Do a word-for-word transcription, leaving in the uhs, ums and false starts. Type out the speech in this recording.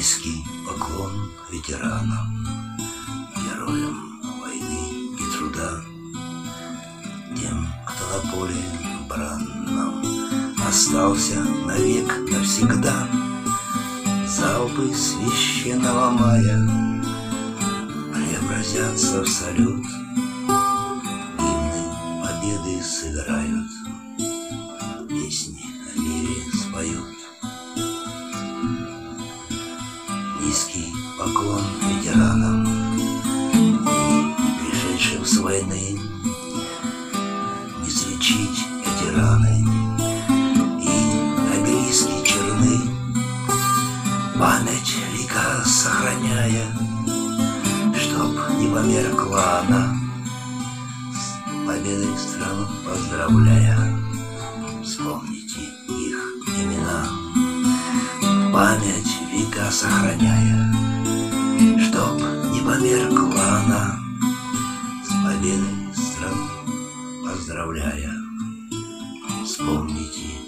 Низкий поклон ветеранам, героям войны и труда, тем, кто на поле бранном остался навек навсегда. Залпы священного мая преобразятся в салют, гимны победы сыграют, песни о мире споют. Низкий поклон ветеранам и пришедшим с войны, не слечить эти раны, и обелиски черны, память века сохраняя, чтоб не померкла она, с победой страну поздравляя, вспомните их имена. Память века сохраняя, чтоб не померкла она, с победой страну поздравляя, вспомните